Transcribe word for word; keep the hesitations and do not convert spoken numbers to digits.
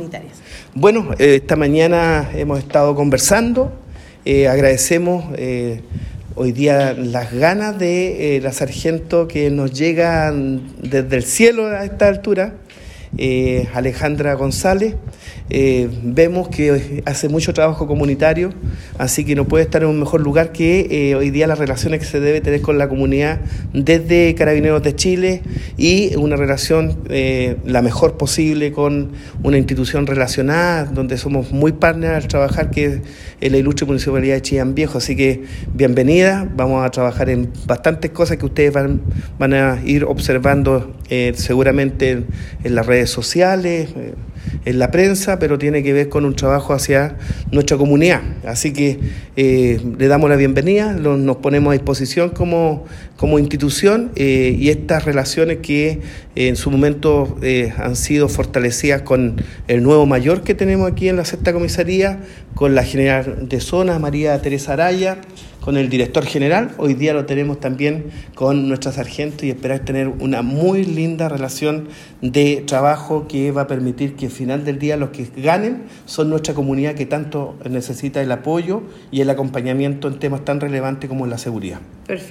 comunitarias. Bueno, eh, esta mañana hemos estado conversando, eh, agradecemos eh, hoy día las ganas de eh, la sargento que nos llegan desde el cielo a esta altura, eh, Alejandra González. Eh, vemos que hace mucho trabajo comunitario, así que no puede estar en un mejor lugar que eh, hoy día las relaciones que se debe tener con la comunidad desde Carabineros de Chile y una relación eh, la mejor posible con una institución relacionada donde somos muy partners al trabajar, que es la ilustre Municipalidad de Chillán Viejo. Así que bienvenida, vamos a trabajar en bastantes cosas que ustedes van, van a ir observando eh, seguramente en, en las redes sociales, eh, en la prensa, pero tiene que ver con un trabajo hacia nuestra comunidad. Así que eh, le damos la bienvenida, lo, nos ponemos a disposición como, como institución eh, y estas relaciones que eh, en su momento eh, han sido fortalecidas con el nuevo mayor que tenemos aquí en la sexta comisaría, con la general de zona, María Teresa Araya, con el director general. Hoy día lo tenemos también con nuestra sargento y esperar tener una muy linda relación de trabajo que va a permitir que al final del día los que ganen son nuestra comunidad, que tanto necesita el apoyo y el acompañamiento en temas tan relevantes como la seguridad. Perfecto.